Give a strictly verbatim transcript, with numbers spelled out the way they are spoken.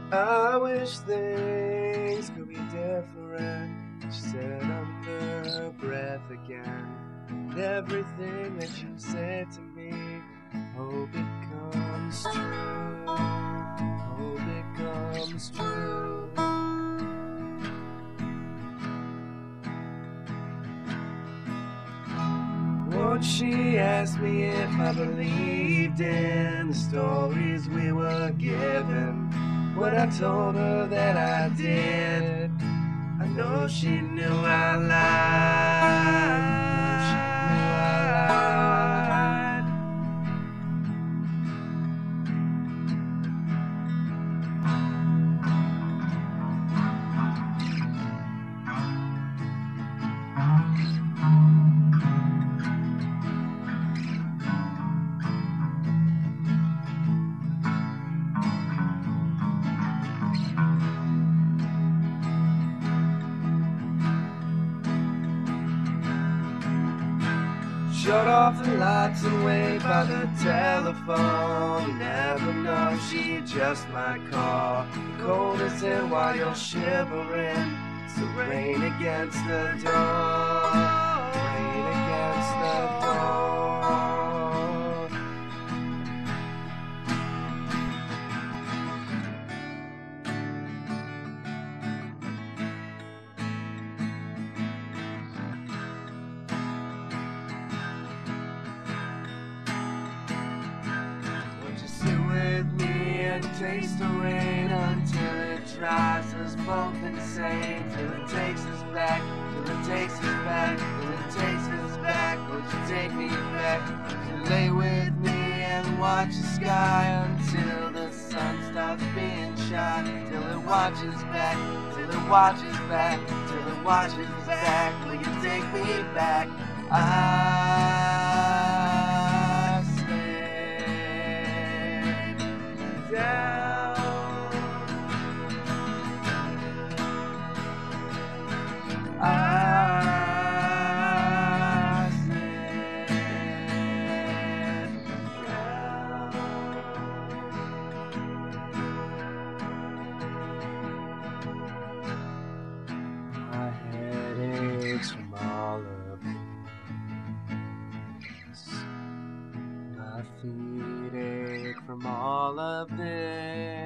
I wish things could be different, she said under her breath again. And everything that you said to me, hope it comes true, hope it comes true. Once she asked me if I believed in the stories we were given. When I told her that I did, I know she knew I lied. I know she knew I lied. Shut off the lights and wait by the telephone. You never know, she just might call. The cold is in while you're shivering. It's the rain against the door, rain against the door. With me and taste the rain until it drives us both insane. Till it takes us back, till it takes us back, till it takes us back. Won't you take me back? To lay with me and watch the sky until the sun stops being shot. Till it watches back, till it watches back, till it watches back. Will you take me back? I My head aches from all of this. My feet ache from all of this.